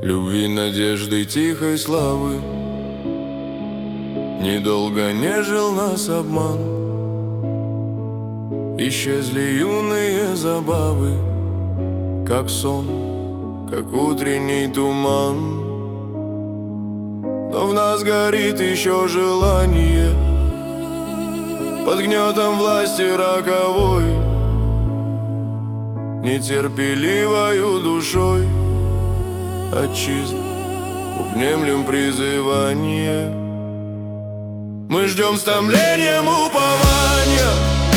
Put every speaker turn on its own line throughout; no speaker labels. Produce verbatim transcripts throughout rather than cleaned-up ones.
любви, надежды, тихой славы. Недолго нежил нас обман, исчезли юные забавы, как сон, как утренний туман. Но в нас горит еще желание, под гнетом власти роковой, нетерпеливою душой отчизны обнемлем призывание. Мы ждем с томлением упования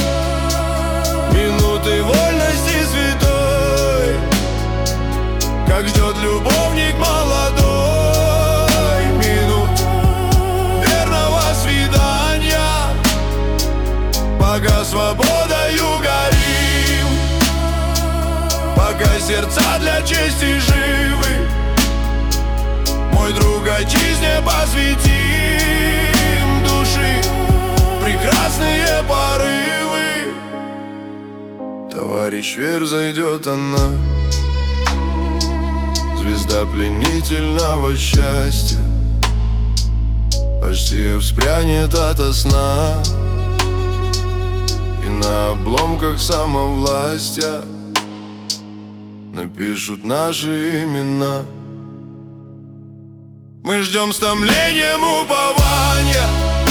минуты вольности святой, как ждет любовник молодой минут верного свидания. Пока свободою горим, пока сердца для чести живы, мой друг, отчизне посвятим души прекрасные порывы. Товарищ, верь, зайдет она, звезда пленительного счастья, почти вспрянет ото сна, и на обломках самовластия напишут наши имена. Мы ждем с томлением упования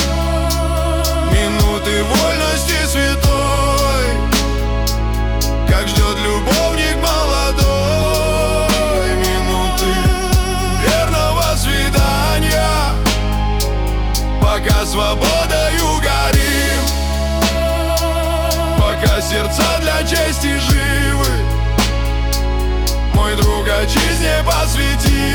минуты вольности святой, как ждет любовник молодой минуты верного свидания. Пока свободою горим, пока сердца для чести живы, мой друг, отчизне посвятим